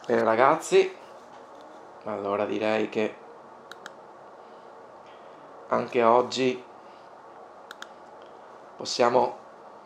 Bene ragazzi, allora direi che anche oggi possiamo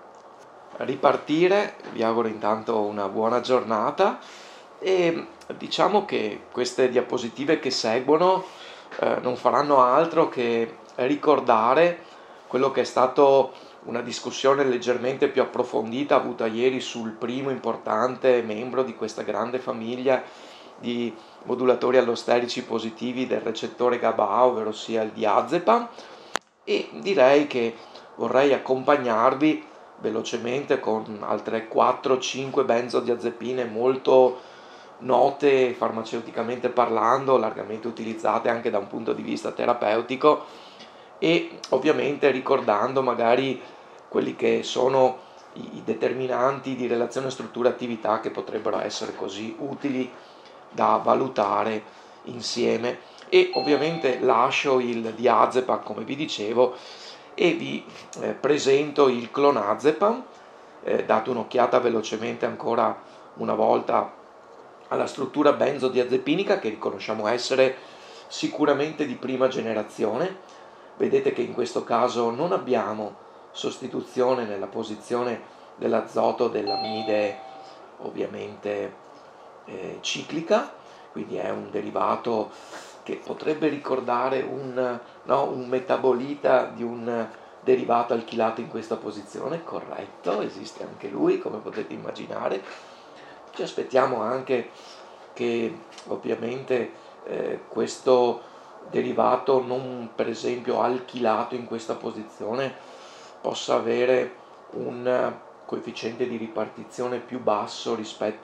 ripartire. Vi auguro intanto una buona giornata e diciamo che queste diapositive che seguono non faranno altro che ricordare quello che è stato una discussione leggermente più approfondita avuta ieri sul primo importante membro di questa grande famiglia di modulatori allosterici positivi del recettore GABA, ovvero sia il diazepam, e direi che vorrei accompagnarvi velocemente con altre 4-5 benzodiazepine molto note farmaceuticamente parlando, largamente utilizzate anche da un punto di vista terapeutico, e ovviamente ricordando magari quelli che sono i determinanti di relazione struttura-attività che potrebbero essere così utili da valutare insieme. E ovviamente lascio il diazepam come vi dicevo e vi presento il clonazepam. Date un'occhiata velocemente ancora una volta alla struttura benzodiazepinica, che riconosciamo essere sicuramente di prima generazione. Vedete che in questo caso non abbiamo sostituzione nella posizione dell'azoto dell'amide ovviamente ciclica, quindi è un derivato che potrebbe ricordare un metabolita di un derivato alchilato in questa posizione. Corretto, esiste anche lui, come potete immaginare. Ci aspettiamo anche che ovviamente questo derivato non, per esempio, alchilato in questa posizione possa avere un coefficiente di ripartizione più basso rispetto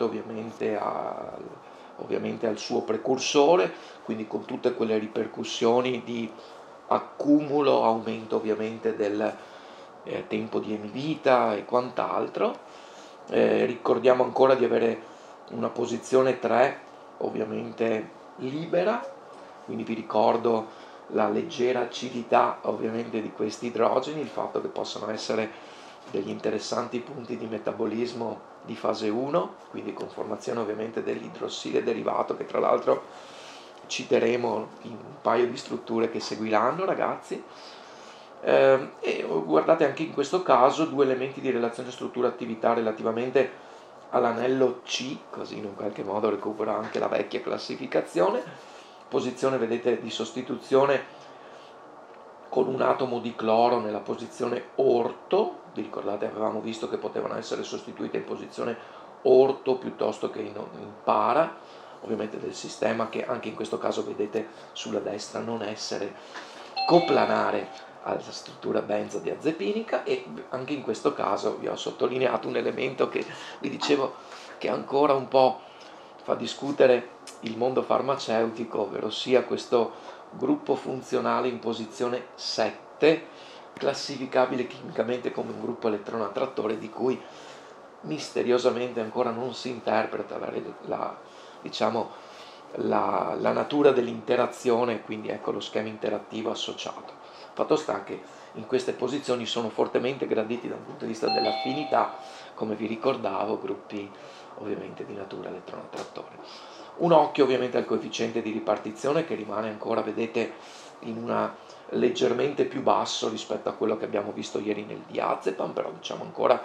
ovviamente al suo precursore, quindi con tutte quelle ripercussioni di accumulo, aumento ovviamente del tempo di emivita e quant'altro. Ricordiamo ancora di avere una posizione 3 ovviamente libera, quindi vi ricordo la leggera acidità ovviamente di questi idrogeni, il fatto che possano essere degli interessanti punti di metabolismo di fase 1, quindi con formazione ovviamente dell'idrossile derivato, che tra l'altro citeremo in un paio di strutture che seguiranno, ragazzi. E guardate, anche in questo caso due elementi di relazione struttura-attività relativamente all'anello C, così in un qualche modo recupera anche la vecchia classificazione. Posizione, vedete, di sostituzione con un atomo di cloro nella posizione orto. Vi ricordate, avevamo visto che potevano essere sostituite in posizione orto piuttosto che in para, ovviamente del sistema, che anche in questo caso vedete sulla destra non essere coplanare alla struttura benzodiazepinica. E anche in questo caso vi ho sottolineato un elemento che vi dicevo che ancora un po' fa discutere il mondo farmaceutico, ovvero sia questo gruppo funzionale in posizione 7, classificabile chimicamente come un gruppo elettronoattrattore, di cui misteriosamente ancora non si interpreta diciamo, la natura dell'interazione, quindi ecco lo schema interattivo associato. Fatto sta che in queste posizioni sono fortemente graditi dal punto di vista dell'affinità, come vi ricordavo, gruppi ovviamente di natura elettronoattrattore. Un occhio ovviamente al coefficiente di ripartizione, che rimane ancora, vedete, in una leggermente più basso rispetto a quello che abbiamo visto ieri nel diazepam, però diciamo ancora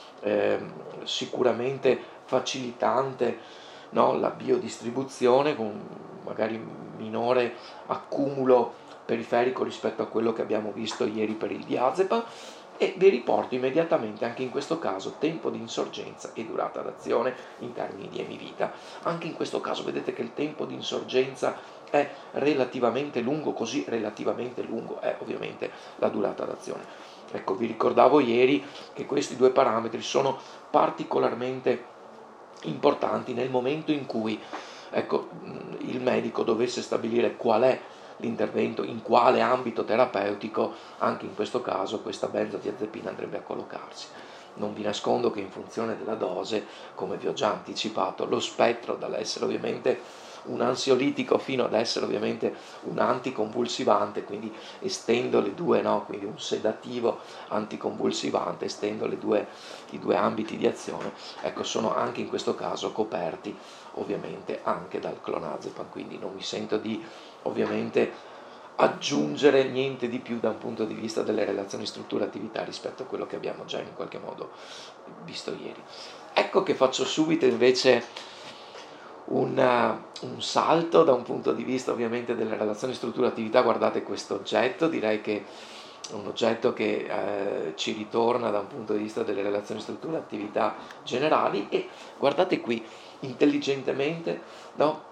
sicuramente facilitante, no, la biodistribuzione, con magari minore accumulo periferico rispetto a quello che abbiamo visto ieri per il diazepam. E vi riporto immediatamente anche in questo caso tempo di insorgenza e durata d'azione in termini di emivita. Anche in questo caso vedete che il tempo di insorgenza è relativamente lungo, così relativamente lungo è ovviamente la durata d'azione. Ecco, vi ricordavo ieri che questi due parametri sono particolarmente importanti nel momento in cui, ecco, il medico dovesse stabilire qual è l'intervento, in quale ambito terapeutico. Anche in questo caso questa benzodiazepina andrebbe a collocarsi. Non vi nascondo che in funzione della dose, come vi ho già anticipato, lo spettro, dall'essere ovviamente un ansiolitico fino ad essere ovviamente un anticonvulsivante, quindi estendo le due, no? Quindi un sedativo anticonvulsivante, estendo i due ambiti di azione, ecco, sono anche in questo caso coperti ovviamente anche dal clonazepam, quindi non mi sento di ovviamente aggiungere niente di più da un punto di vista delle relazioni struttura-attività rispetto a quello che abbiamo già in qualche modo visto ieri. Ecco che faccio subito invece un salto da un punto di vista ovviamente delle relazioni struttura-attività. Guardate questo oggetto, direi che è un oggetto che ci ritorna da un punto di vista delle relazioni struttura-attività generali, e guardate qui intelligentemente, no?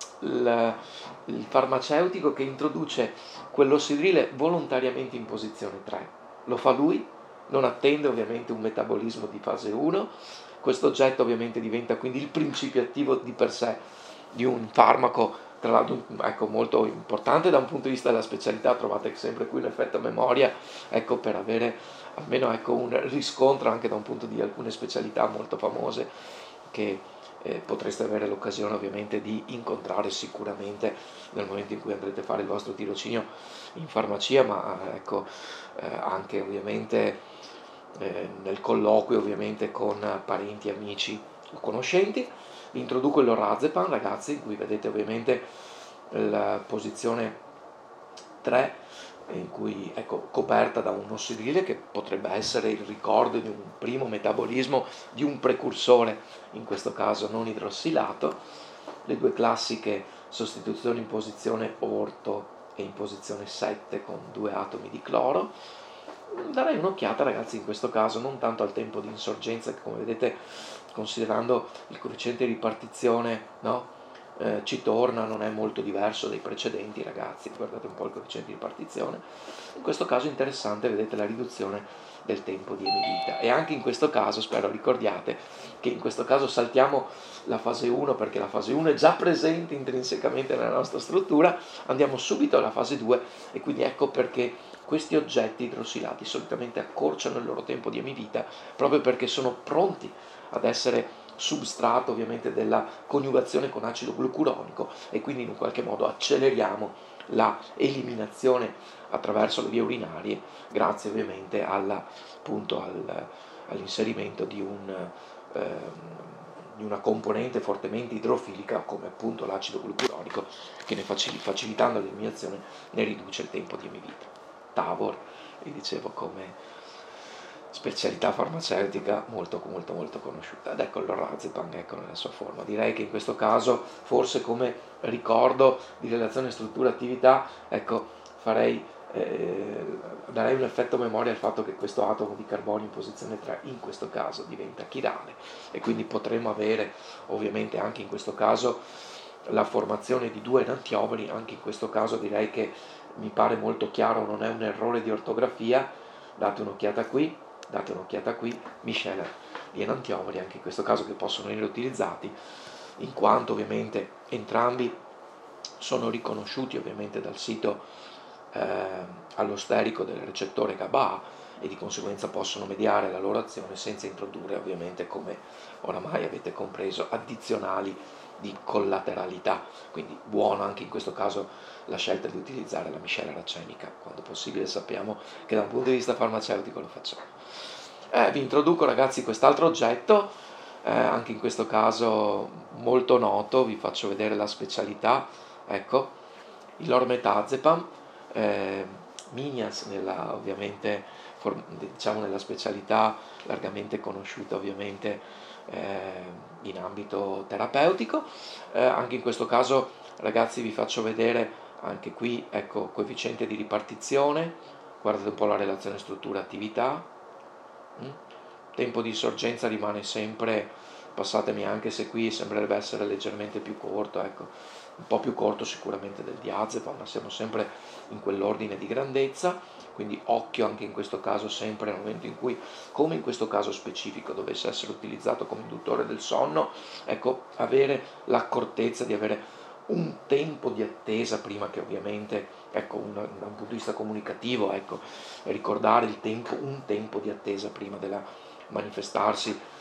Il farmaceutico che introduce quell'ossidrile volontariamente in posizione 3. Lo fa lui, non attende ovviamente un metabolismo di fase 1. Questo oggetto ovviamente diventa quindi il principio attivo di per sé di un farmaco, tra l'altro ecco, molto importante da un punto di vista della specialità. Trovate sempre qui un effetto memoria, ecco, per avere almeno ecco, un riscontro anche da un punto di alcune specialità molto famose che potreste avere l'occasione ovviamente di incontrare sicuramente nel momento in cui andrete a fare il vostro tirocinio in farmacia, ma ecco, anche ovviamente nel colloquio ovviamente con parenti, amici o conoscenti. Vi introduco il lorazepam, ragazzi, in cui vedete ovviamente la posizione 3, in cui ecco, coperta da un ossidrile che potrebbe essere il ricordo di un primo metabolismo di un precursore, in questo caso non idrossilato, le due classiche sostituzioni in posizione orto e in posizione 7 con 2 atomi di cloro. Darei un'occhiata, ragazzi, in questo caso non tanto al tempo di insorgenza, che come vedete, considerando il coefficiente di ripartizione, no? Ci torna, non è molto diverso dai precedenti, ragazzi. Guardate un po' il coefficiente di ripartizione. In questo caso è interessante, vedete la riduzione del tempo di emivita, e anche in questo caso spero ricordiate che in questo caso saltiamo la fase 1 perché la fase 1 è già presente intrinsecamente nella nostra struttura, andiamo subito alla fase 2, e quindi ecco perché questi oggetti idrossilati solitamente accorciano il loro tempo di emivita proprio perché sono pronti ad essere substrato ovviamente della coniugazione con acido glucuronico, e quindi in un qualche modo acceleriamo la eliminazione attraverso le vie urinarie grazie ovviamente appunto all'inserimento di una componente fortemente idrofilica come appunto l'acido glucuronico, che facilitando l'eliminazione ne riduce il tempo di emivita. Tavor, vi dicevo, come specialità farmaceutica molto molto molto conosciuta. Ed ecco il lorazepam, ecco nella sua forma. Direi che in questo caso forse come ricordo di relazione struttura-attività, ecco, darei un effetto memoria al fatto che questo atomo di carbonio in posizione 3 in questo caso diventa chirale, e quindi potremo avere ovviamente anche in questo caso la formazione di 2 enantiomeri. Anche in questo caso direi che mi pare molto chiaro, non è un errore di ortografia. Date un'occhiata qui, miscela di enantiomeri, anche in questo caso, che possono essere utilizzati in quanto ovviamente entrambi sono riconosciuti ovviamente dal sito allosterico del recettore GABA, e di conseguenza possono mediare la loro azione senza introdurre ovviamente, come oramai avete compreso, addizionali di collateralità. Quindi buono anche in questo caso la scelta di utilizzare la miscela racemica, quando possibile. Sappiamo che da un punto di vista farmaceutico lo facciamo. Vi introduco, ragazzi, quest'altro oggetto, anche in questo caso molto noto. Vi faccio vedere la specialità, ecco, il lormetazepam, Minias ovviamente diciamo nella specialità largamente conosciuta ovviamente in ambito terapeutico. Anche in questo caso, ragazzi, vi faccio vedere anche qui, ecco, coefficiente di ripartizione, guardate un po' la relazione struttura-attività. Tempo di insorgenza rimane sempre, passatemi anche se qui sembrerebbe essere leggermente più corto, ecco, un po' più corto sicuramente del diazepam, ma siamo sempre in quell'ordine di grandezza. Quindi occhio anche in questo caso, sempre nel momento in cui, come in questo caso specifico, dovesse essere utilizzato come induttore del sonno, ecco, avere l'accortezza di avere un tempo di attesa prima che ovviamente, ecco, da un punto di vista comunicativo, ecco, ricordare un tempo di attesa prima della manifestarsi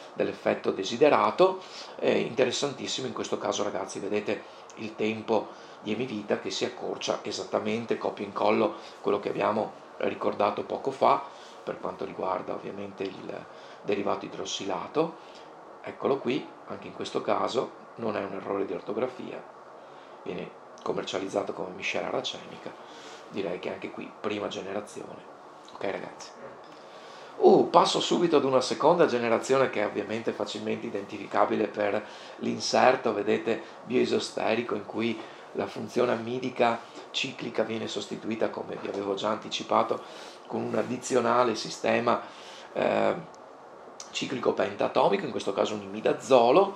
dell'effetto desiderato. Interessantissimo in questo caso, ragazzi, vedete il tempo di emivita che si accorcia esattamente, copia e incollo quello che abbiamo ricordato poco fa per quanto riguarda ovviamente il derivato idrossilato. Eccolo qui, anche in questo caso non è un errore di ortografia, viene commercializzato come miscela racenica, direi che anche qui prima generazione. Ok ragazzi, passo subito ad una seconda generazione che è ovviamente facilmente identificabile per l'inserto, vedete, bioisosterico, in cui la funzione amidica ciclica viene sostituita, come vi avevo già anticipato, con un addizionale sistema ciclico pentatomico, in questo caso un imidazolo.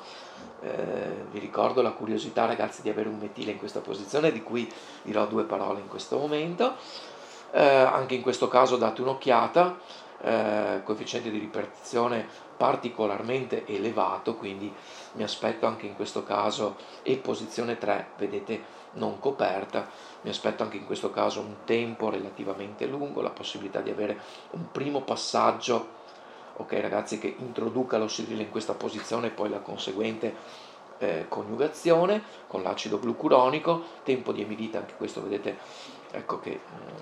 Vi ricordo la curiosità, ragazzi, di avere un metile in questa posizione, di cui dirò due parole in questo momento. Anche in questo caso date un'occhiata, coefficiente di ripetizione particolarmente elevato, quindi mi aspetto anche in questo caso, e posizione 3, vedete, non coperta, mi aspetto anche in questo caso un tempo relativamente lungo, la possibilità di avere un primo passaggio, ok ragazzi, che introduca l'ossidrile in questa posizione e poi la conseguente coniugazione con l'acido glucuronico, tempo di emivita, anche questo vedete, ecco che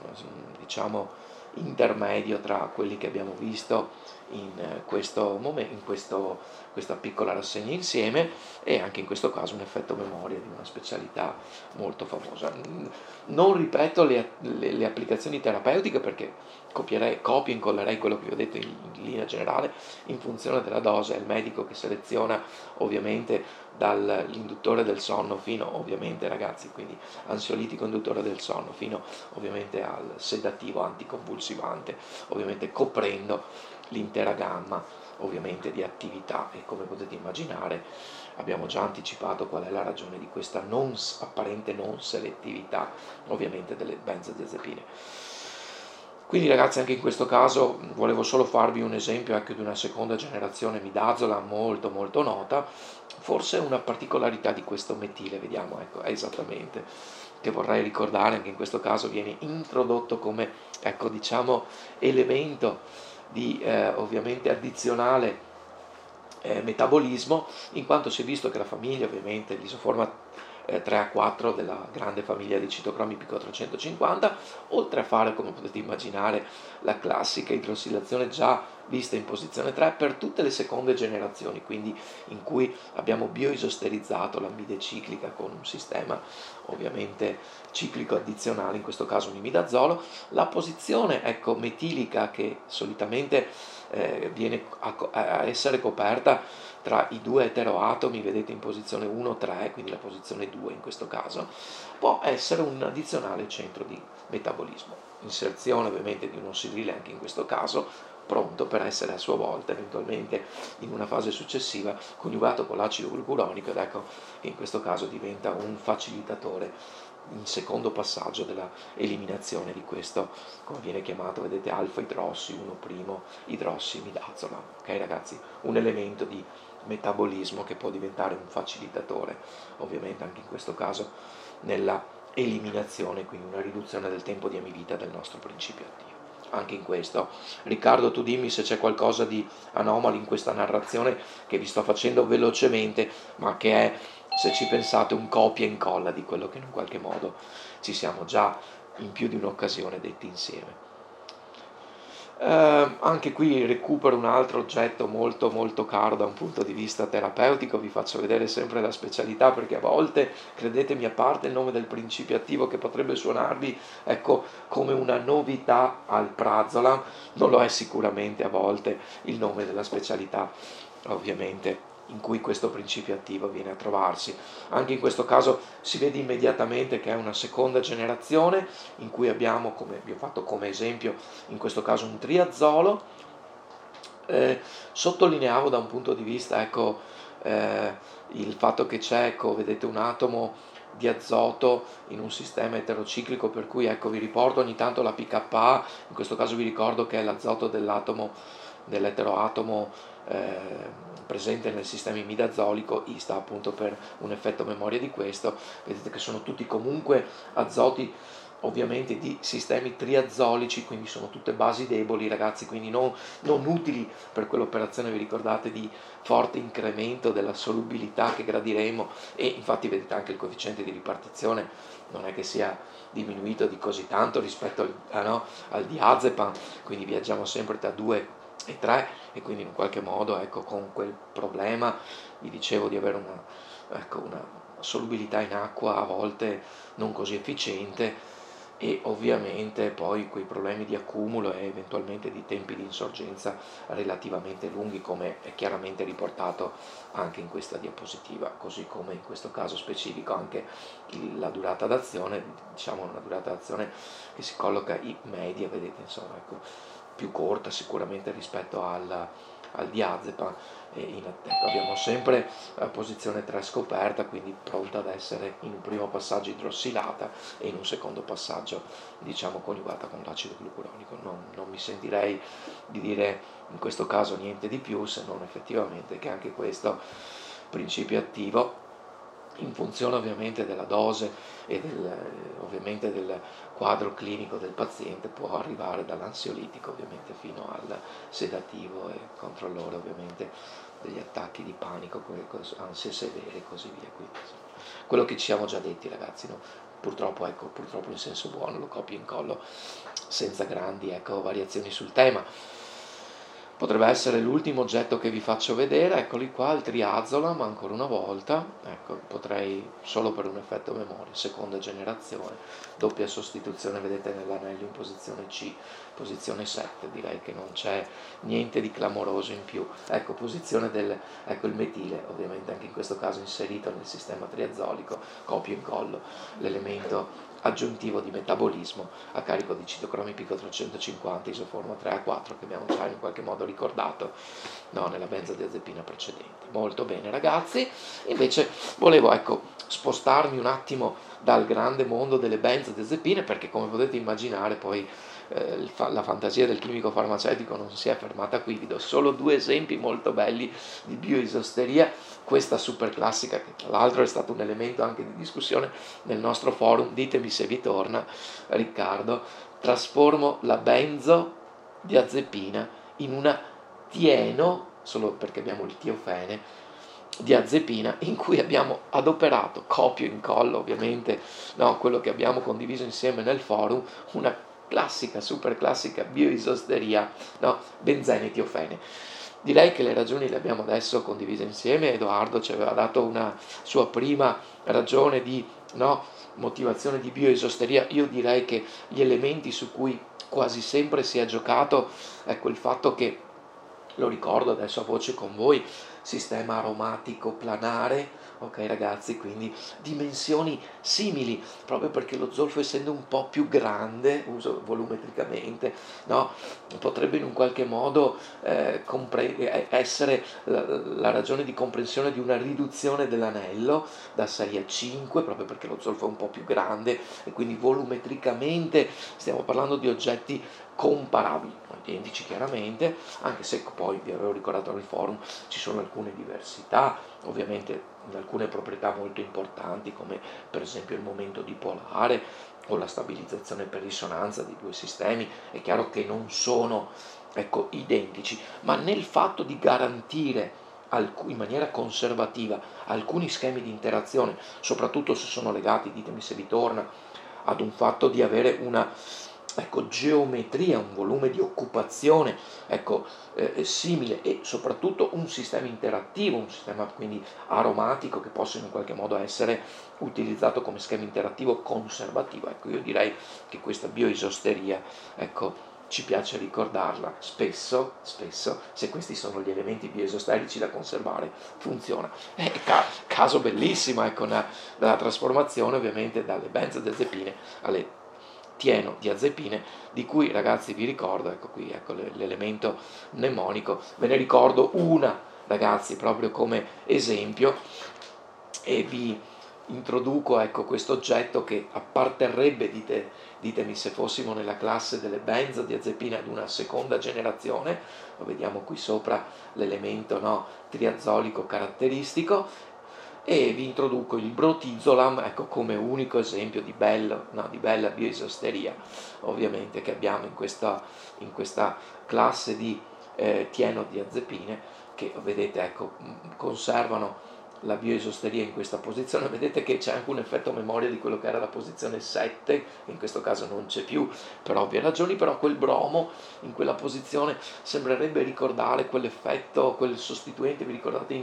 diciamo intermedio tra quelli che abbiamo visto in questo momento, questa piccola rassegna insieme, e anche in questo caso un effetto memoria di una specialità molto famosa. Non ripeto le applicazioni terapeutiche perché copio e incollerei quello che vi ho detto in linea generale in funzione della dose. È il medico che seleziona, ovviamente, dall'induttore del sonno fino, ovviamente ragazzi, quindi ansiolitico induttore del sonno, fino ovviamente al sedativo anticonvulsivante, ovviamente coprendo l'intera gamma ovviamente di attività. E come potete immaginare abbiamo già anticipato qual è la ragione di questa apparente non selettività ovviamente delle benzodiazepine. Quindi ragazzi, anche in questo caso volevo solo farvi un esempio anche di una seconda generazione midazola molto molto nota. Forse una particolarità di questo metile, vediamo, ecco, esattamente, che vorrei ricordare, anche in questo caso viene introdotto come, ecco, diciamo, elemento di ovviamente addizionale metabolismo, in quanto si è visto che la famiglia, ovviamente l'isoforma 3A4 della grande famiglia di citocromi Pico350, oltre a fare, come potete immaginare, la classica idrossilazione già vista in posizione 3 per tutte le seconde generazioni, quindi in cui abbiamo bioisosterizzato l'amide ciclica con un sistema ovviamente ciclico addizionale, in questo caso un imidazolo, la posizione, ecco, metilica che solitamente viene a essere coperta tra i due eteroatomi, vedete in posizione 1-3, quindi la posizione 2 in questo caso, può essere un addizionale centro di metabolismo. Inserzione ovviamente di un ossidrile anche in questo caso, pronto per essere a sua volta eventualmente in una fase successiva coniugato con l'acido glucuronico, ed ecco che in questo caso diventa un facilitatore in secondo passaggio della eliminazione di questo, come viene chiamato, vedete, alfa idrossi 1' idrossimidazola. Ok ragazzi, un elemento di metabolismo che può diventare un facilitatore, ovviamente anche in questo caso nella eliminazione, quindi una riduzione del tempo di emivita del nostro principio attivo. Anche in questo, Riccardo, tu dimmi se c'è qualcosa di anomalo in questa narrazione che vi sto facendo velocemente, ma che è, se ci pensate, un copia e incolla di quello che in qualche modo ci siamo già in più di un'occasione detti insieme. Anche qui recupero un altro oggetto molto molto caro da un punto di vista terapeutico, vi faccio vedere sempre la specialità perché a volte, credetemi, a parte il nome del principio attivo che potrebbe suonarvi, ecco, come una novità al prazolam, non lo è sicuramente a volte il nome della specialità, ovviamente, in cui questo principio attivo viene a trovarsi. Anche in questo caso si vede immediatamente che è una seconda generazione in cui abbiamo, come vi ho fatto come esempio, in questo caso un triazolo. Sottolineavo da un punto di vista, ecco, il fatto che c'è, ecco, vedete, un atomo di azoto in un sistema eterociclico, per cui, ecco, vi riporto ogni tanto la pKa, in questo caso vi ricordo che è l'azoto dell'eteroatomo presente nel sistema imidazolico. I sta appunto per un effetto memoria di questo. Vedete che sono tutti comunque azoti ovviamente di sistemi triazolici, quindi sono tutte basi deboli, ragazzi, quindi non utili per quell'operazione, vi ricordate, di forte incremento della solubilità che gradiremo, e infatti vedete anche il coefficiente di ripartizione non è che sia diminuito di così tanto rispetto al diazepam, quindi viaggiamo sempre tra 2 e 3, e quindi in qualche modo, ecco, con quel problema vi dicevo di avere una solubilità in acqua a volte non così efficiente, e ovviamente poi quei problemi di accumulo e eventualmente di tempi di insorgenza relativamente lunghi, come è chiaramente riportato anche in questa diapositiva, così come in questo caso specifico anche la durata d'azione, diciamo una durata d'azione che si colloca in media, vedete, insomma, ecco, più corta sicuramente rispetto al diazepam. Ecco, abbiamo sempre la posizione 3 scoperta, quindi pronta ad essere in un primo passaggio idrossilata e in un secondo passaggio, diciamo, coniugata con l'acido glucuronico. Non mi sentirei di dire in questo caso niente di più, se non effettivamente che anche questo principio attivo, in funzione ovviamente della dose e ovviamente del quadro clinico del paziente, può arrivare dall'ansiolitico ovviamente fino al sedativo e controllore ovviamente degli attacchi di panico, ansie severe e così via. Quindi, quello che ci siamo già detti, ragazzi, no? Purtroppo in senso buono, lo copio e incollo senza grandi, variazioni sul tema. Potrebbe essere l'ultimo oggetto che vi faccio vedere, eccoli qua, il triazolam, ancora una volta, ecco, potrei solo per un effetto memoria, seconda generazione, doppia sostituzione, vedete nell'anello in posizione C, posizione 7, direi che non c'è niente di clamoroso in più. Ecco, posizione il metile, ovviamente anche in questo caso inserito nel sistema triazolico, copio e incollo, l'elemento aggiuntivo di metabolismo a carico di citocromi pico 350 isoforma 3A4 che abbiamo già in qualche modo ricordato, no, nella benzodiazepina precedente. Molto bene, ragazzi. Invece volevo, spostarmi un attimo dal grande mondo delle benzodiazepine, perché come potete immaginare poi la fantasia del chimico farmaceutico non si è fermata qui. Vi do solo 2 esempi molto belli di bioisosteria, questa super classica che tra l'altro è stato un elemento anche di discussione nel nostro forum, ditemi se vi torna, Riccardo. Trasformo la benzodiazepina in una tieno, solo perché abbiamo il tiofene, diazepina, in cui abbiamo adoperato, copio e incollo ovviamente, no, quello che abbiamo condiviso insieme nel forum, una classica, super classica bioisosteria, no, benzene tiofene. Direi che le ragioni le abbiamo adesso condivise insieme. Edoardo ci aveva dato una sua prima ragione di motivazione di bioisosteria. Io direi che gli elementi su cui quasi sempre si è giocato, ecco, il fatto che, lo ricordo adesso a voce con voi, sistema aromatico planare, ok ragazzi, quindi dimensioni simili, proprio perché lo zolfo, essendo un po' più grande, uso volumetricamente, no, potrebbe in un qualche modo essere la ragione di comprensione di una riduzione dell'anello da 6 a 5, proprio perché lo zolfo è un po' più grande e quindi volumetricamente stiamo parlando di oggetti comparabili, non identici chiaramente, anche se poi vi avevo ricordato nel forum ci sono alcune diversità, ovviamente in alcune proprietà molto importanti, come per esempio il momento dipolare o la stabilizzazione per risonanza di 2 sistemi. È chiaro che non sono identici, ma nel fatto di garantire in maniera conservativa alcuni schemi di interazione, soprattutto se sono legati, ditemi se vi torna, ad un fatto di avere una geometria, un volume di occupazione simile, e soprattutto un sistema interattivo, un sistema quindi aromatico che possa in qualche modo essere utilizzato come schema interattivo conservativo. Io direi che questa bioisosteria, ci piace ricordarla spesso, se questi sono gli elementi bioisosterici da conservare, funziona. Caso bellissimo, della trasformazione ovviamente dalle benzodiazepine alle tienodiazepine, di cui, ragazzi, vi ricordo, l'elemento mnemonico, ve ne ricordo una, ragazzi, proprio come esempio, e vi introduco questo oggetto che apparterrebbe, ditemi se fossimo nella classe delle benzodiazepine ad una seconda generazione, lo vediamo qui sopra l'elemento triazolico caratteristico. e vi introduco il Brotizolam, ecco, come unico esempio di bella bioisosteria, ovviamente, che abbiamo in questa classe di tienodiazepine, che vedete, ecco, conservano la bioisosteria in questa posizione. Vedete che c'è anche un effetto memoria di quello che era la posizione 7, in questo caso non c'è più per ovvie ragioni, però quel bromo in quella posizione sembrerebbe ricordare quell'effetto, quel sostituente, vi ricordate,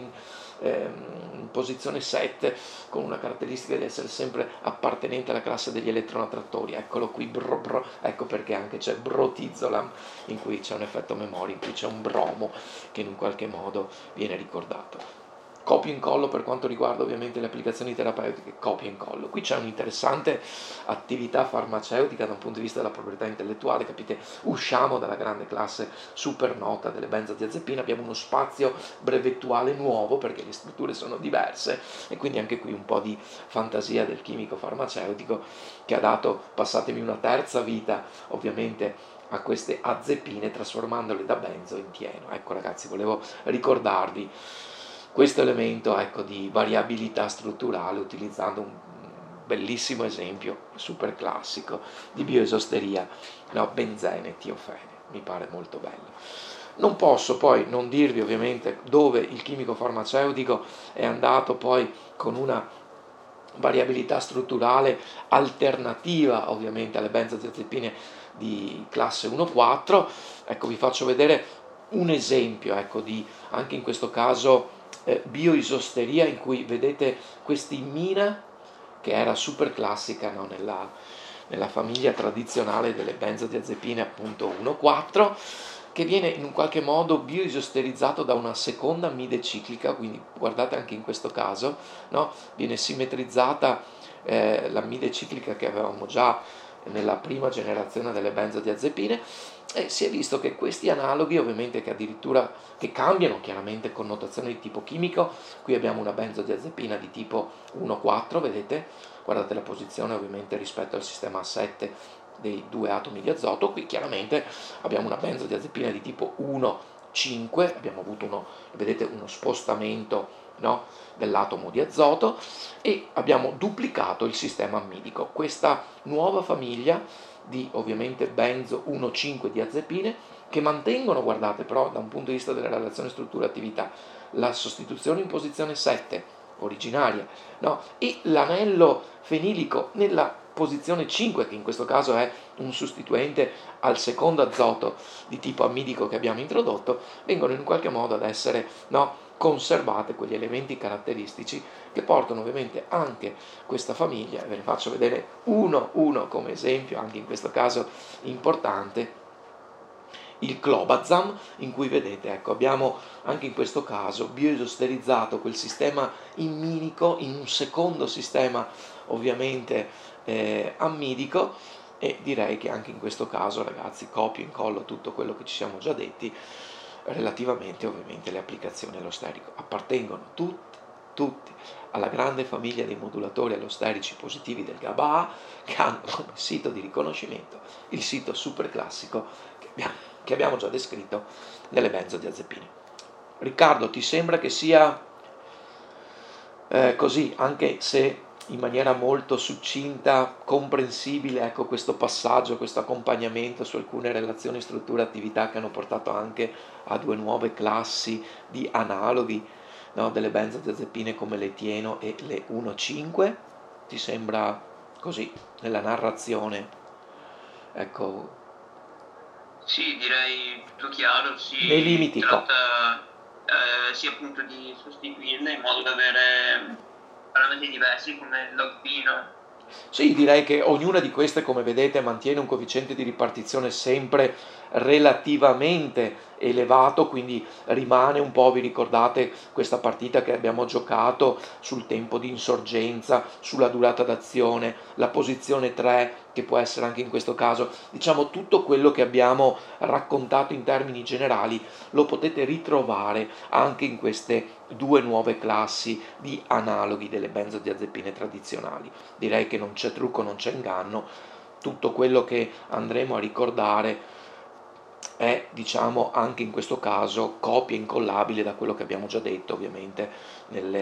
in posizione 7, con una caratteristica di essere sempre appartenente alla classe degli elettronattrattori. Eccolo qui, ecco perché anche c'è Brotizolam, in cui c'è un effetto memoria, in cui c'è un bromo che in un qualche modo viene ricordato. Copia e incollo per quanto riguarda ovviamente le applicazioni terapeutiche, copia e incollo. Qui c'è un'interessante attività farmaceutica da un punto di vista della proprietà intellettuale, capite? Usciamo dalla grande classe super nota delle benzodiazepine, abbiamo uno spazio brevettuale nuovo perché le strutture sono diverse, e quindi anche qui un po' di fantasia del chimico farmaceutico che ha dato, passatemi, una terza vita ovviamente a queste azepine, trasformandole da benzo in tieno. Ecco ragazzi, volevo ricordarvi questo elemento, ecco, di variabilità strutturale, utilizzando un bellissimo esempio super classico di bioisosteria, no? Benzene e tiofene, mi pare molto bello. Non posso poi non dirvi ovviamente dove il chimico farmaceutico è andato poi con una variabilità strutturale alternativa ovviamente alle benzodiazepine di classe 1-4. Ecco, vi faccio vedere un esempio, ecco, di anche in questo caso bioisosteria, in cui vedete quest'imina che era super classica, no? nella famiglia tradizionale delle benzodiazepine appunto 1-4, che viene in un qualche modo bioisosterizzato da una seconda ammide ciclica. Quindi guardate anche in questo caso, no? Viene simmetrizzata l'ammide ciclica che avevamo già nella prima generazione delle benzodiazepine, e si è visto che questi analoghi, ovviamente, che addirittura che cambiano chiaramente connotazione di tipo chimico. Qui abbiamo una benzodiazepina di tipo 1-4, vedete? Guardate la posizione ovviamente rispetto al sistema A7 dei due atomi di azoto. Qui chiaramente abbiamo una benzodiazepina di tipo 1-5, abbiamo avuto vedete, uno spostamento, no, dell'atomo di azoto, e abbiamo duplicato il sistema ammidico. Questa nuova famiglia di ovviamente benzo 1,5 diazepine, che mantengono, guardate, però da un punto di vista della relazione struttura-attività, la sostituzione in posizione 7 originaria, no? E l'anello fenilico nella posizione 5, che in questo caso è un sostituente al secondo azoto di tipo ammidico che abbiamo introdotto, vengono in qualche modo ad essere, no, conservate quegli elementi caratteristici che portano ovviamente anche questa famiglia. Ve ne faccio vedere uno come esempio, anche in questo caso importante, il clobazam, in cui vedete, ecco, abbiamo anche in questo caso bioisosterizzato quel sistema imminico in un secondo sistema ovviamente ammidico, e direi che anche in questo caso, ragazzi, copio e incollo tutto quello che ci siamo già detti relativamente ovviamente alle applicazioni allosterico. Appartengono tutti alla grande famiglia dei modulatori allosterici positivi del GABA, che hanno come sito di riconoscimento il sito super classico che abbiamo già descritto nelle benzodiazepine. Riccardo, ti sembra che sia così, anche se in maniera molto succinta, comprensibile, ecco, questo passaggio, questo accompagnamento su alcune relazioni struttura-attività che hanno portato anche a due nuove classi di analoghi, no, delle benzodiazepine come l'etieno e le 1,5? Ti sembra così, nella narrazione? Ecco. Sì, direi tutto chiaro, Nei si limiti, tratta sì appunto di sostituirle in modo da avere parametri diversi come il log P, no? Sì, direi che ognuna di queste, come vedete, mantiene un coefficiente di ripartizione sempre relativamente elevato, quindi rimane un po', vi ricordate questa partita che abbiamo giocato sul tempo di insorgenza, sulla durata d'azione, la posizione 3, che può essere anche in questo caso, diciamo, tutto quello che abbiamo raccontato in termini generali lo potete ritrovare anche in queste due nuove classi di analoghi delle benzodiazepine tradizionali. Direi che non c'è trucco, non c'è inganno, tutto quello che andremo a ricordare è, diciamo, anche in questo caso copia incollabile da quello che abbiamo già detto ovviamente nelle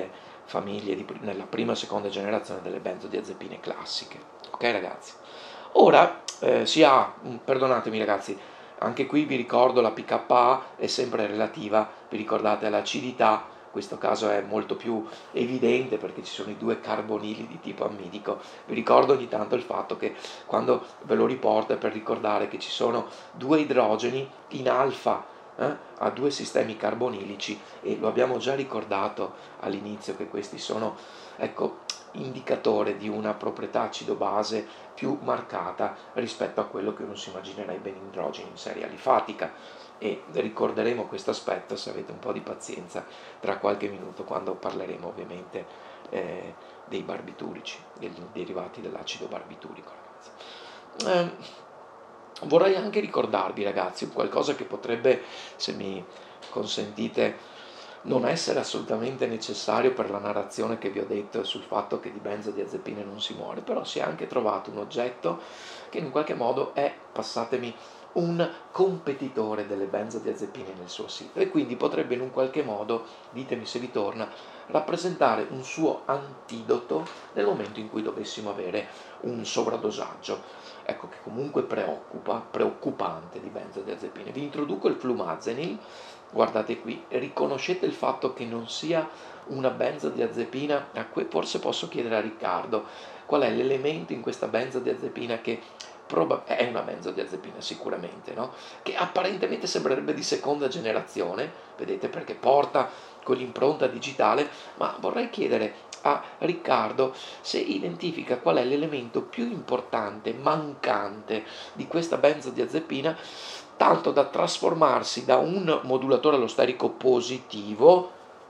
famiglie nella prima e seconda generazione delle benzodiazepine classiche. Ok ragazzi? Ora perdonatemi ragazzi, anche qui vi ricordo la PKA è sempre relativa, vi ricordate, all'acidità, in questo caso è molto più evidente perché ci sono i due carbonili di tipo ammidico. Vi ricordo ogni tanto il fatto che quando ve lo riporto è per ricordare che ci sono due idrogeni in alfa a due sistemi carbonilici, e lo abbiamo già ricordato all'inizio che questi sono, ecco, indicatore di una proprietà acido-base più marcata rispetto a quello che uno si immaginerebbe in idrogeni in serie alifatica, e ricorderemo questo aspetto, se avete un po' di pazienza, tra qualche minuto quando parleremo ovviamente dei barbiturici, dei derivati dell'acido barbiturico, ragazzi. Vorrei anche ricordarvi, ragazzi, qualcosa che potrebbe, se mi consentite, non essere assolutamente necessario per la narrazione che vi ho detto sul fatto che di benzodiazepine non si muore, però si è anche trovato un oggetto che in qualche modo è, passatemi, un competitore delle benzodiazepine nel suo sito, e quindi potrebbe in un qualche modo, ditemi se vi torna, rappresentare un suo antidoto nel momento in cui dovessimo avere un sovradosaggio, ecco, che comunque preoccupante di benzodiazepine. Vi introduco il flumazenil. Guardate qui, riconoscete il fatto che non sia una benzodiazepina, forse posso chiedere a Riccardo qual è l'elemento in questa benzodiazepina che è una benzodiazepina sicuramente, no? Che apparentemente sembrerebbe di seconda generazione, vedete, perché porta quell'impronta digitale, ma vorrei chiedere a Riccardo se identifica qual è l'elemento più importante, mancante di questa benzodiazepina, tanto da trasformarsi da un modulatore allosterico positivo,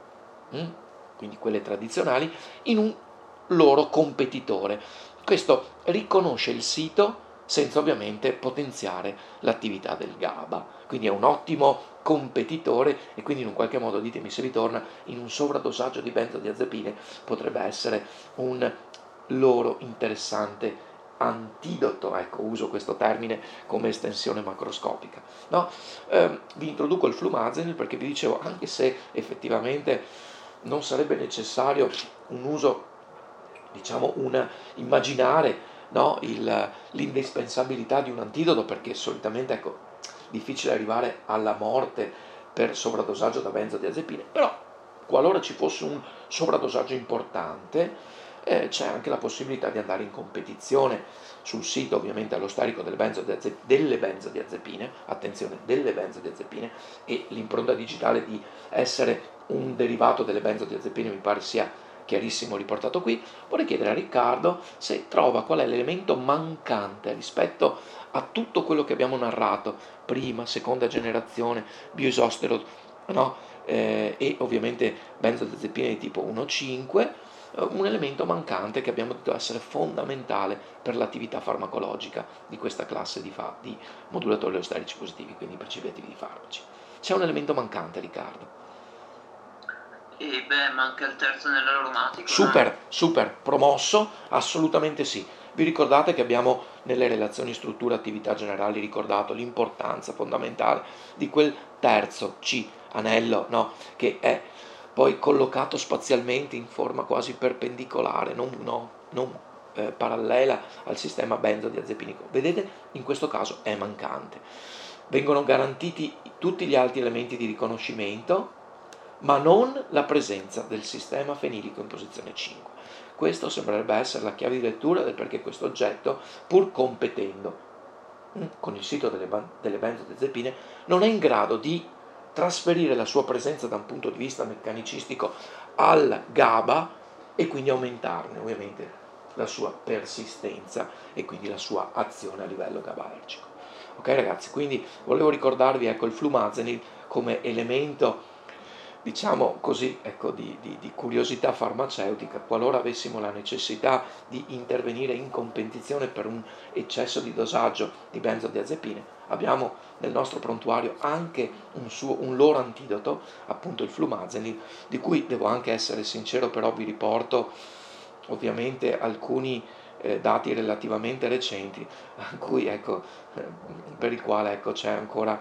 quindi quelle tradizionali, in un loro competitore. Questo riconosce il sito senza ovviamente potenziare l'attività del GABA, quindi è un ottimo competitore, e quindi in un qualche modo, ditemi se vi torna, in un sovradosaggio di benzodiazepine potrebbe essere un loro interessante antidoto, ecco, uso questo termine come estensione macroscopica, no? Vi introduco il flumazenil perché vi dicevo, anche se effettivamente non sarebbe necessario un uso, diciamo, immaginare, no, l'indispensabilità di un antidoto, perché solitamente, ecco, difficile arrivare alla morte per sovradosaggio da benzodiazepine, però qualora ci fosse un sovradosaggio importante, c'è anche la possibilità di andare in competizione sul sito, ovviamente allo starico delle benzodiazepine, attenzione, delle benzodiazepine, e l'impronta digitale di essere un derivato delle benzodiazepine mi pare sia chiarissimo riportato qui. Vorrei chiedere a Riccardo se trova qual è l'elemento mancante rispetto a tutto quello che abbiamo narrato, prima, seconda generazione, bioisostero, no? E ovviamente benzodiazepine di tipo 1,5, un elemento mancante che abbiamo detto essere fondamentale per l'attività farmacologica di questa classe di modulatori allosterici positivi, quindi precipitativi di farmaci. C'è un elemento mancante, Riccardo? E beh, manca il terzo nell'aromatico, Super, no? super, promosso, assolutamente sì. Vi ricordate che abbiamo nelle relazioni struttura-attività generali ricordato l'importanza fondamentale di quel terzo C, anello, no? Che è poi collocato spazialmente in forma quasi perpendicolare, non parallela al sistema benzodiazepinico. Vedete, in questo caso è mancante. Vengono garantiti tutti gli altri elementi di riconoscimento, ma non la presenza del sistema fenilico in posizione 5. Questo sembrerebbe essere la chiave di lettura del perché questo oggetto, pur competendo con il sito delle benzodiazepine, non è in grado di trasferire la sua presenza da un punto di vista meccanicistico al GABA e quindi aumentarne ovviamente la sua persistenza e quindi la sua azione a livello GABAergico. Ok ragazzi, quindi volevo ricordarvi, ecco, il flumazenil come elemento, diciamo così, ecco, di curiosità farmaceutica, qualora avessimo la necessità di intervenire in competizione per un eccesso di dosaggio di benzodiazepine, abbiamo nel nostro prontuario anche un loro antidoto, appunto il flumazenil, di cui devo anche essere sincero, però vi riporto ovviamente alcuni dati relativamente recenti, a cui, ecco, per i quali, ecco, c'è ancora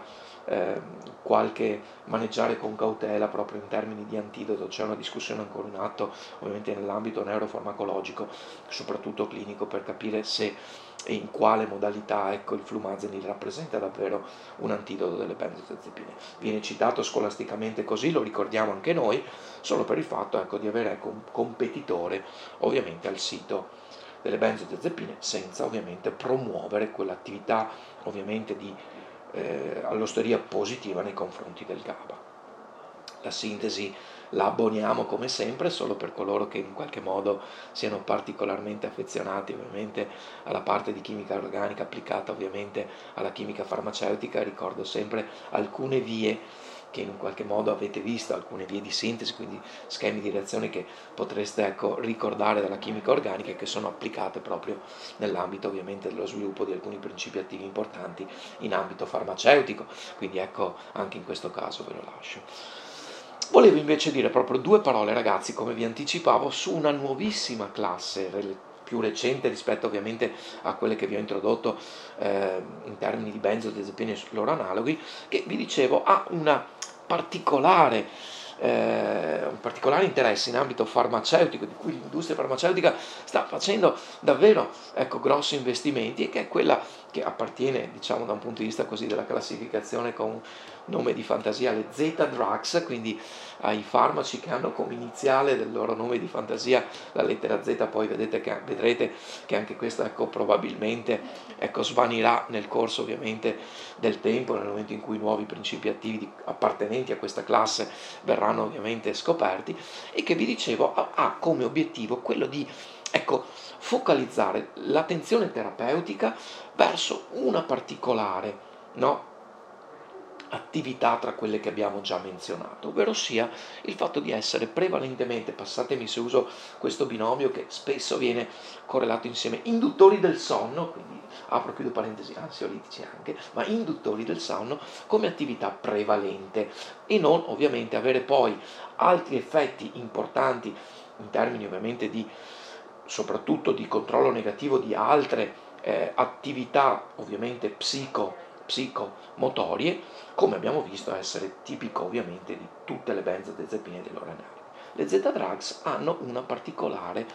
qualche maneggiare con cautela proprio in termini di antidoto. C'è una discussione ancora in atto ovviamente nell'ambito neurofarmacologico, soprattutto clinico, per capire se e in quale modalità il flumazenil rappresenta davvero un antidoto delle benzodiazepine. Viene citato scolasticamente così, lo ricordiamo anche noi, solo per il fatto di avere un competitore ovviamente al sito delle benzodiazepine, senza ovviamente promuovere quell'attività ovviamente di all'osteria positiva nei confronti del GABA. La sintesi la abboniamo come sempre solo per coloro che in qualche modo siano particolarmente affezionati ovviamente alla parte di chimica organica applicata ovviamente alla chimica farmaceutica. Ricordo sempre alcune vie che in qualche modo avete visto, alcune vie di sintesi, quindi schemi di reazione che potreste ricordare dalla chimica organica e che sono applicate proprio nell'ambito ovviamente dello sviluppo di alcuni principi attivi importanti in ambito farmaceutico, quindi anche in questo caso ve lo lascio. Volevo invece dire proprio 2 parole, ragazzi, come vi anticipavo, su una nuovissima classe più recente rispetto ovviamente a quelle che vi ho introdotto in termini di benzodiazepine e loro analoghi, che vi dicevo ha un particolare interesse in ambito farmaceutico, di cui l'industria farmaceutica sta facendo davvero grossi investimenti, e che è quella che appartiene, diciamo, da un punto di vista così della classificazione con nome di fantasia, le Z-drugs, quindi ai farmaci che hanno come iniziale del loro nome di fantasia la lettera Z. Poi vedrete che anche questo probabilmente svanirà nel corso ovviamente del tempo, nel momento in cui nuovi principi attivi appartenenti a questa classe verranno ovviamente scoperti, e che vi dicevo ha come obiettivo quello di focalizzare l'attenzione terapeutica verso una particolare attività tra quelle che abbiamo già menzionato, ovvero sia il fatto di essere prevalentemente, passatemi se uso questo binomio che spesso viene correlato insieme, induttori del sonno, quindi apro e chiudo parentesi, ansiolitici anche, ma induttori del sonno come attività prevalente, e non ovviamente avere poi altri effetti importanti in termini ovviamente soprattutto di controllo negativo di altre attività ovviamente psicomotorie, come abbiamo visto essere tipico ovviamente di tutte le benzodiazepine dei loro analoghi. Le Z-drugs hanno una particolare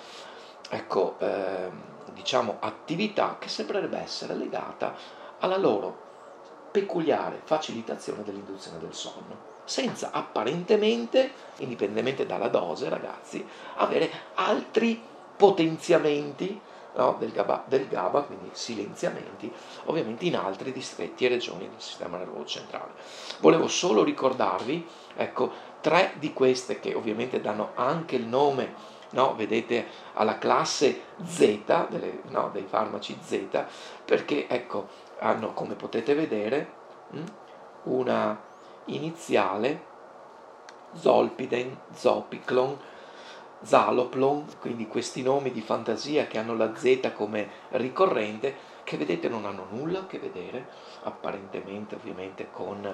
attività che sembrerebbe essere legata alla loro peculiare facilitazione dell'induzione del sonno, senza apparentemente, indipendentemente dalla dose, ragazzi, avere altri potenziamenti del GABA, quindi silenziamenti, ovviamente in altri distretti e regioni del sistema nervoso centrale. Volevo solo ricordarvi, 3 di queste che ovviamente danno anche il nome, vedete, alla classe Z, dei farmaci Z, perché hanno, come potete vedere, una iniziale Zolpidem, Zopiclon, Zaloplon, quindi questi nomi di fantasia che hanno la Z come ricorrente, che vedete non hanno nulla a che vedere apparentemente ovviamente con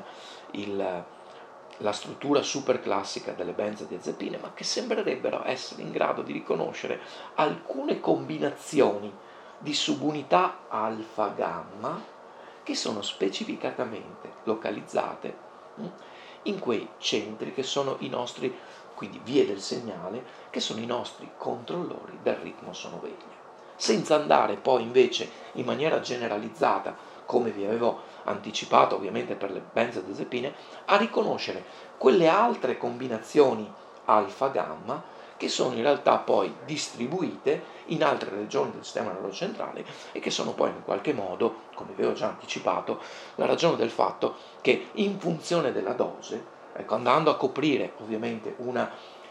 la struttura superclassica delle benzodiazepine, ma che sembrerebbero essere in grado di riconoscere alcune combinazioni di subunità alfa-gamma che sono specificatamente localizzate in quei centri che sono i nostri, quindi vie del segnale, che sono i nostri controllori del ritmo sonno-veglia, senza andare poi invece in maniera generalizzata, come vi avevo anticipato ovviamente per le benzodiazepine, a riconoscere quelle altre combinazioni alfa-gamma che sono in realtà poi distribuite in altre regioni del sistema neurocentrale e che sono poi in qualche modo, come vi ho già anticipato, la ragione del fatto che in funzione della dose, andando a coprire ovviamente una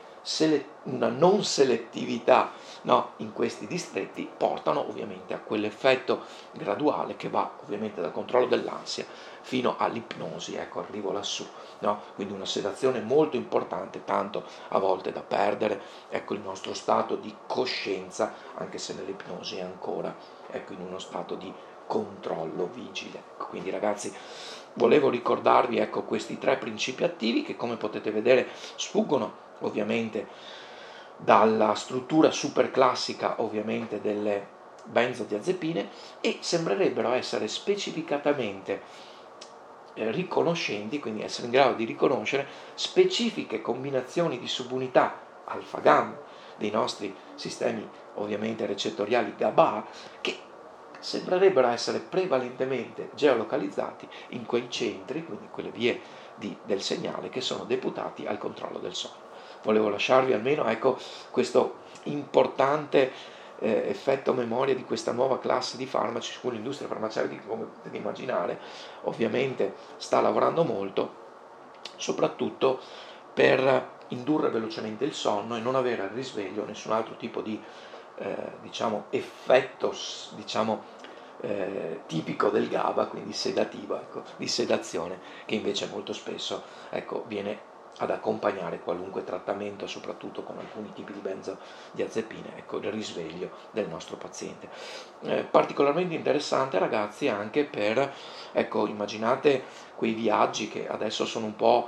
non selettività in questi distretti, portano ovviamente a quell'effetto graduale che va ovviamente dal controllo dell'ansia fino all'ipnosi, arrivo lassù, quindi una sedazione molto importante, tanto a volte da perdere il nostro stato di coscienza, anche se nell'ipnosi è ancora in uno stato di controllo vigile. Quindi ragazzi, volevo ricordarvi questi 3 principi attivi che, come potete vedere, sfuggono ovviamente dalla struttura superclassica ovviamente delle benzodiazepine e sembrerebbero essere specificatamente riconoscenti, quindi essere in grado di riconoscere specifiche combinazioni di subunità alfa-gamma dei nostri sistemi ovviamente recettoriali GABA, che sembrerebbero essere prevalentemente geolocalizzati in quei centri, quindi quelle vie del segnale che sono deputati al controllo del sonno. Volevo lasciarvi almeno questo importante effetto memoria di questa nuova classe di farmaci su cui l'industria farmaceutica, come potete immaginare, ovviamente sta lavorando molto, soprattutto per indurre velocemente il sonno e non avere al risveglio nessun altro tipo di effetto tipico del GABA, quindi sedativo, di sedazione, che invece molto spesso viene ad accompagnare qualunque trattamento, soprattutto con alcuni tipi di benzodiazepine, il risveglio del nostro paziente. Particolarmente interessante, ragazzi, anche per, immaginate quei viaggi che adesso sono un po',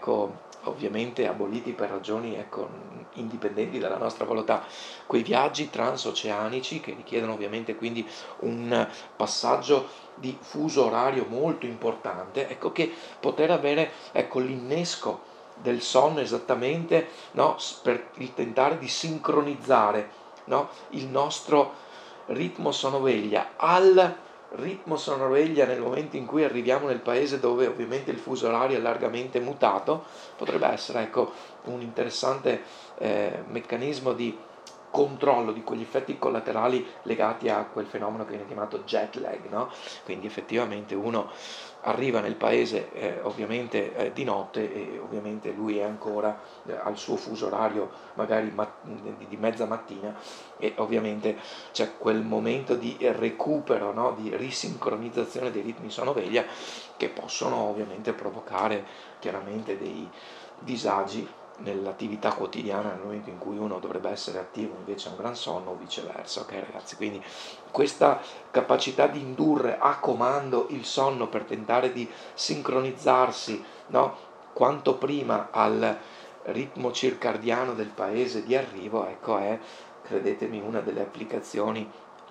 ovviamente aboliti per ragioni indipendenti dalla nostra volontà, quei viaggi transoceanici che richiedono ovviamente quindi un passaggio di fuso orario molto importante, che poter avere l'innesco del sonno esattamente, no, per il tentare di sincronizzare, no, il nostro ritmo sonno-veglia al ritmo sonno-veglia nel momento in cui arriviamo nel paese dove ovviamente il fuso orario è largamente mutato, potrebbe essere un interessante meccanismo di controllo di quegli effetti collaterali legati a quel fenomeno che viene chiamato jet lag, no? Quindi effettivamente uno arriva nel paese ovviamente di notte e ovviamente lui è ancora al suo fuso orario magari di mezza mattina e ovviamente c'è quel momento di recupero, no? Di risincronizzazione dei ritmi sonno-veglia che possono ovviamente provocare chiaramente dei disagi nell'attività quotidiana nel momento in cui uno dovrebbe essere attivo invece ha un gran sonno o viceversa, ok ragazzi? Quindi questa capacità di indurre a comando il sonno per tentare di sincronizzarsi, no? Quanto prima al ritmo circadiano del paese di arrivo, è, credetemi, una delle applicazioni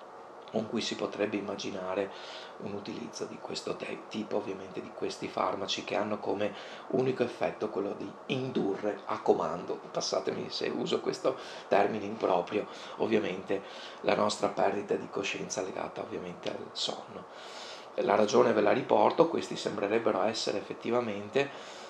con cui si potrebbe immaginare un utilizzo di questo tipo, ovviamente di questi farmaci che hanno come unico effetto quello di indurre a comando, passatemi se uso questo termine improprio, ovviamente la nostra perdita di coscienza legata ovviamente al sonno. La ragione ve la riporto, questi sembrerebbero essere effettivamente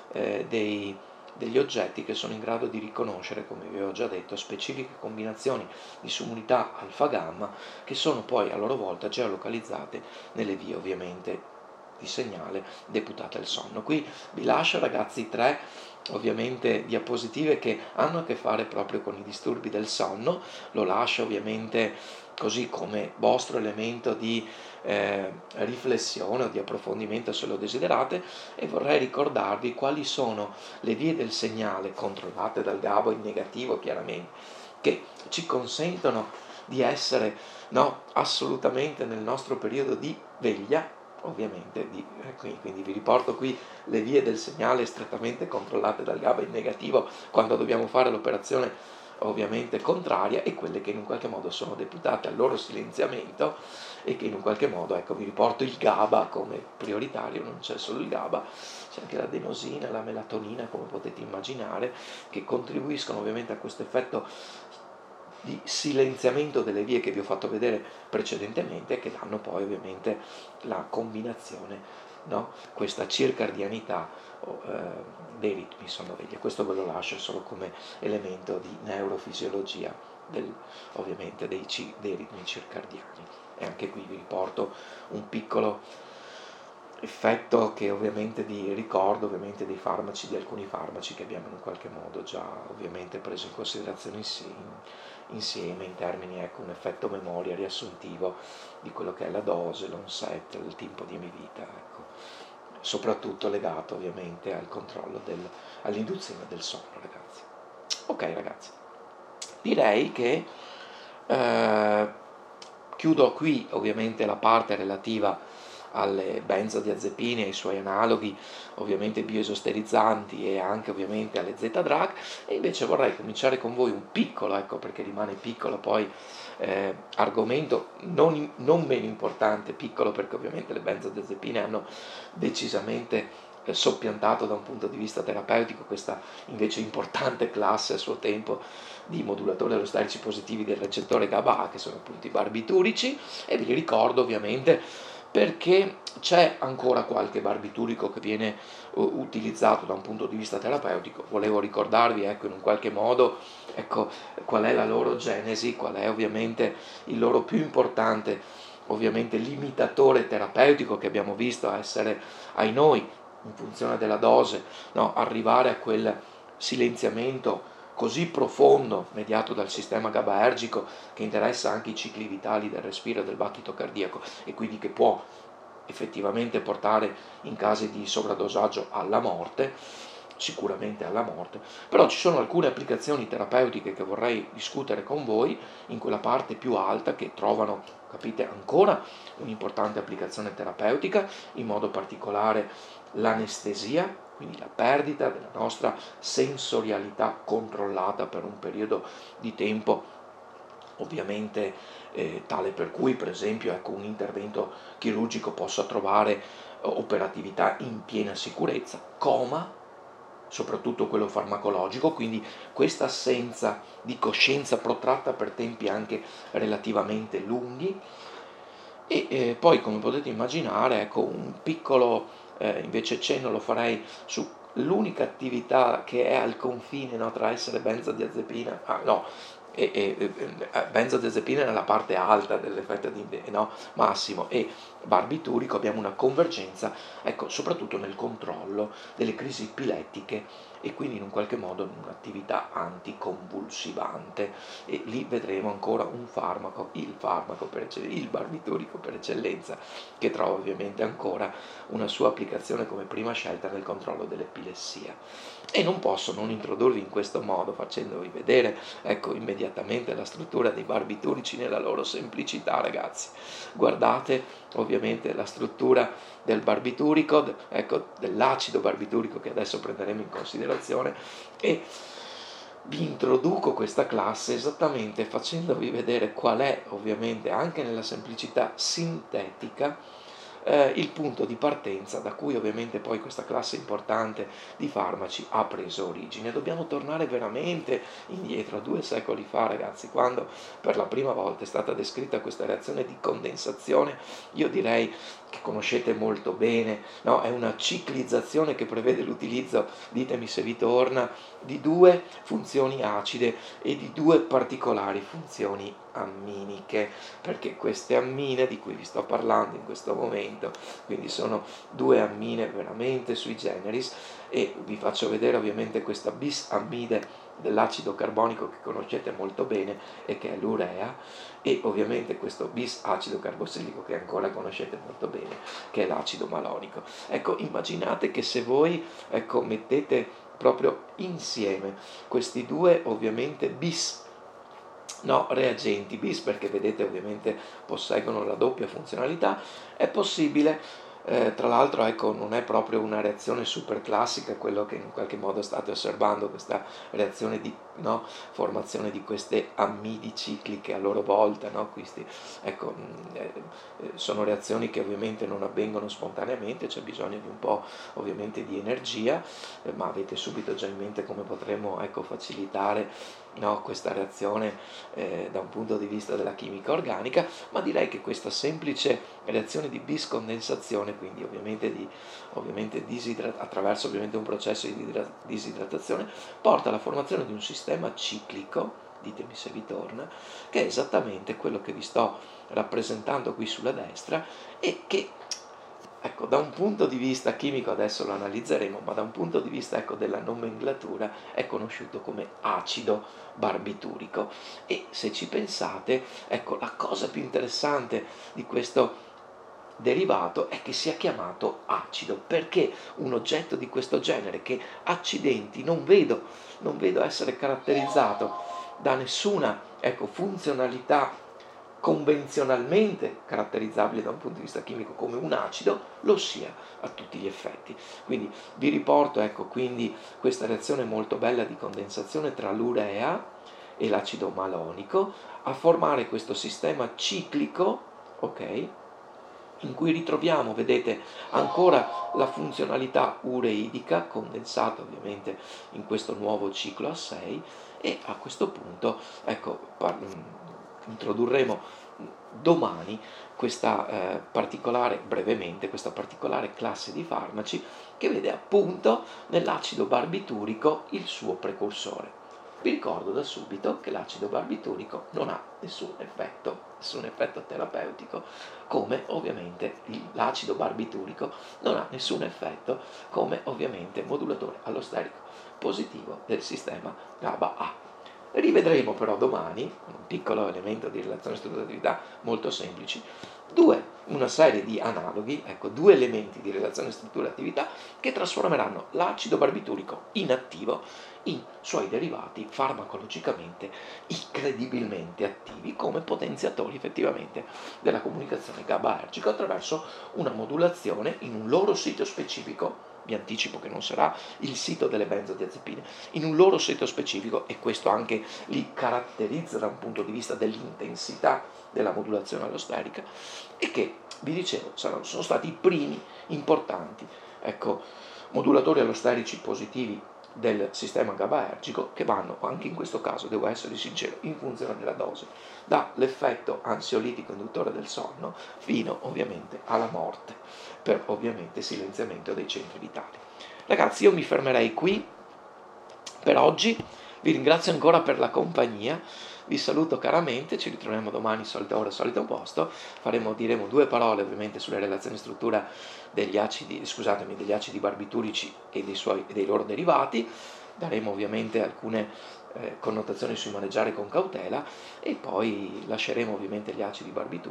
degli oggetti che sono in grado di riconoscere, come vi avevo già detto, specifiche combinazioni di subunità alfa-gamma che sono poi a loro volta geolocalizzate nelle vie ovviamente di segnale deputate al sonno. Qui vi lascio ragazzi 3 ovviamente diapositive che hanno a che fare proprio con i disturbi del sonno, lo lascio ovviamente così come vostro elemento di riflessione o di approfondimento se lo desiderate e vorrei ricordarvi quali sono le vie del segnale controllate dal GABA in negativo chiaramente che ci consentono di essere assolutamente nel nostro periodo di veglia ovviamente quindi vi riporto qui le vie del segnale strettamente controllate dal GABA in negativo quando dobbiamo fare l'operazione ovviamente contraria e quelle che in un qualche modo sono deputate al loro silenziamento e che in un qualche modo vi riporto il GABA come prioritario, non c'è solo il GABA, c'è anche l'adenosina, la melatonina come potete immaginare che contribuiscono ovviamente a questo effetto di silenziamento delle vie che vi ho fatto vedere precedentemente che danno poi ovviamente la combinazione, no? Questa circadianità dei ritmi sonno-veglia. Questo ve lo lascio solo come elemento di neurofisiologia ovviamente dei ritmi circadiani e anche qui vi riporto un piccolo effetto che ovviamente di ricordo ovviamente dei farmaci, di alcuni farmaci che abbiamo in qualche modo già ovviamente preso in considerazione insieme in termini un effetto memoria riassuntivo di quello che è la dose, l'onset, il tempo di emivita, soprattutto legato ovviamente al controllo all'induzione del sonno, ragazzi. Ok ragazzi, direi che chiudo qui ovviamente la parte relativa alle benzodiazepine e ai suoi analoghi, ovviamente bioesosterizzanti, e anche ovviamente alle Z-drug. E invece vorrei cominciare con voi un piccolo, ecco perché rimane piccolo poi, argomento non meno importante, piccolo perché ovviamente le benzodiazepine hanno decisamente soppiantato da un punto di vista terapeutico questa invece importante classe a suo tempo di modulatori allosterici positivi del recettore GABA, che sono appunto i barbiturici. E vi ricordo ovviamente perché c'è ancora qualche barbiturico che viene utilizzato da un punto di vista terapeutico. Volevo ricordarvi, ecco, in un qualche modo, ecco, qual è la loro genesi, qual è ovviamente il loro più importante, ovviamente, limitatore terapeutico, che abbiamo visto essere, ai noi, in funzione della dose, no, arrivare a quel silenziamento così profondo, mediato dal sistema GABAergico, che interessa anche i cicli vitali del respiro e del battito cardiaco, e quindi che può effettivamente portare in casi di sovradosaggio alla morte, sicuramente alla morte. Però ci sono alcune applicazioni terapeutiche che vorrei discutere con voi in quella parte più alta, che trovano, capite, ancora un'importante applicazione terapeutica, in modo particolare l'anestesia, quindi la perdita della nostra sensorialità controllata per un periodo di tempo, ovviamente tale per cui, per esempio, ecco, un intervento chirurgico possa trovare operatività in piena sicurezza. Coma, soprattutto quello farmacologico, quindi questa assenza di coscienza protratta per tempi anche relativamente lunghi. E poi, come potete immaginare, ecco, un piccolo invece cenno lo farei sull'unica attività che è al confine, no, tra essere benzodiazepina, benzodiazepina nella parte alta dell'effetto no, massimo, e barbiturico. Abbiamo una convergenza, ecco, soprattutto nel controllo delle crisi epilettiche, e quindi in un qualche modo un'attività anticonvulsivante. E lì vedremo ancora un farmaco, il barbiturico per eccellenza, che trova ovviamente ancora una sua applicazione come prima scelta nel controllo dell'epilessia. E non posso non introdurvi in questo modo, facendovi vedere, ecco, immediatamente la struttura dei barbiturici nella loro semplicità, ragazzi. Guardate ovviamente la struttura del barbiturico, ecco, dell'acido barbiturico, che adesso prenderemo in considerazione, e vi introduco questa classe esattamente facendovi vedere qual è, ovviamente anche nella semplicità sintetica, il punto di partenza da cui ovviamente poi questa classe importante di farmaci ha preso origine. Dobbiamo tornare veramente indietro a 2 secoli fa, ragazzi, quando per la prima volta è stata descritta questa reazione di condensazione. Io direi che conoscete molto bene, no? È una ciclizzazione che prevede l'utilizzo, ditemi se vi torna, di 2 funzioni acide e di 2 particolari funzioni amminiche, perché queste ammine di cui vi sto parlando in questo momento, quindi sono 2 ammine veramente sui generis, e vi faccio vedere ovviamente questa bisammide dell'acido carbonico che conoscete molto bene e che è l'urea, e ovviamente questo bis-acido carbossilico che ancora conoscete molto bene, che è l'acido malonico. Ecco, immaginate che se voi, ecco, mettete proprio insieme questi 2 ovviamente reagenti bis, perché vedete ovviamente posseggono la doppia funzionalità, è possibile. Tra l'altro, ecco, non è proprio una reazione super classica quello che in qualche modo state osservando, questa reazione di, no, formazione di queste ammidi cicliche a loro volta, no? Questi, ecco, sono reazioni che ovviamente non avvengono spontaneamente, c'è bisogno di un po' ovviamente di energia, ma avete subito già in mente come potremmo, ecco, facilitare, no, questa reazione da un punto di vista della chimica organica. Ma direi che questa semplice reazione di biscondensazione, quindi ovviamente attraverso ovviamente un processo di disidratazione, porta alla formazione di un sistema ciclico, ditemi se vi torna, che è esattamente quello che vi sto rappresentando qui sulla destra, e che, ecco, da un punto di vista chimico, adesso lo analizzeremo, ma da un punto di vista, ecco, della nomenclatura, è conosciuto come acido barbiturico. E se ci pensate, ecco, la cosa più interessante di questo derivato è che sia chiamato acido, perché un oggetto di questo genere, che accidenti non vedo essere caratterizzato da nessuna, ecco, funzionalità convenzionalmente caratterizzabile da un punto di vista chimico come un acido, lo sia a tutti gli effetti. Quindi vi riporto, ecco, quindi questa reazione molto bella di condensazione tra l'urea e l'acido malonico a formare questo sistema ciclico, ok? In cui ritroviamo, vedete, ancora la funzionalità ureidica condensata ovviamente in questo nuovo ciclo a 6, e a questo punto, ecco, introdurremo domani questa brevemente, questa particolare classe di farmaci che vede appunto nell'acido barbiturico il suo precursore. Vi ricordo da subito che l'acido barbiturico non ha nessun effetto terapeutico, come ovviamente l'acido barbiturico non ha nessun effetto come ovviamente modulatore allosterico positivo del sistema GABA A. Rivedremo però domani, con un piccolo elemento di relazione struttura-attività molto semplici, una serie di analoghi, ecco, due elementi di relazione struttura-attività che trasformeranno l'acido barbiturico inattivo in suoi derivati farmacologicamente incredibilmente attivi come potenziatori effettivamente della comunicazione GABAergica attraverso una modulazione in un loro sito specifico. Vi anticipo che non sarà il sito delle benzodiazepine, in un loro sito specifico, e questo anche li caratterizza da un punto di vista dell'intensità della modulazione allosterica, e che, vi dicevo, sono stati i primi importanti, ecco, modulatori allosterici positivi del sistema GABAergico, che vanno, anche in questo caso, devo essere sincero, in funzione della dose, dall'effetto ansiolitico induttore del sonno fino ovviamente alla morte, per ovviamente silenziamento dei centri vitali. Ragazzi, io mi fermerei qui per oggi, vi ringrazio ancora per la compagnia, vi saluto caramente, ci ritroviamo domani, solita ora, solito posto, diremo due parole ovviamente sulle relazioni struttura degli acidi barbiturici e dei loro derivati, daremo ovviamente alcune connotazioni sui maneggiare con cautela, e poi lasceremo ovviamente l'acido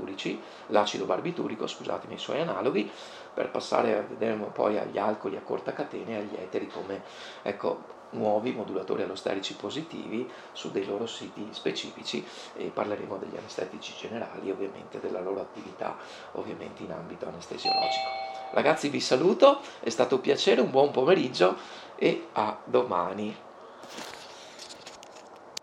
barbiturico, scusatemi, i suoi analoghi, per passare a vedere poi agli alcoli a corta catena e agli eteri come, ecco, nuovi modulatori allosterici positivi su dei loro siti specifici, e parleremo degli anestetici generali, ovviamente della loro attività ovviamente in ambito anestesiologico. Ragazzi, vi saluto, è stato un piacere, un buon pomeriggio e a domani.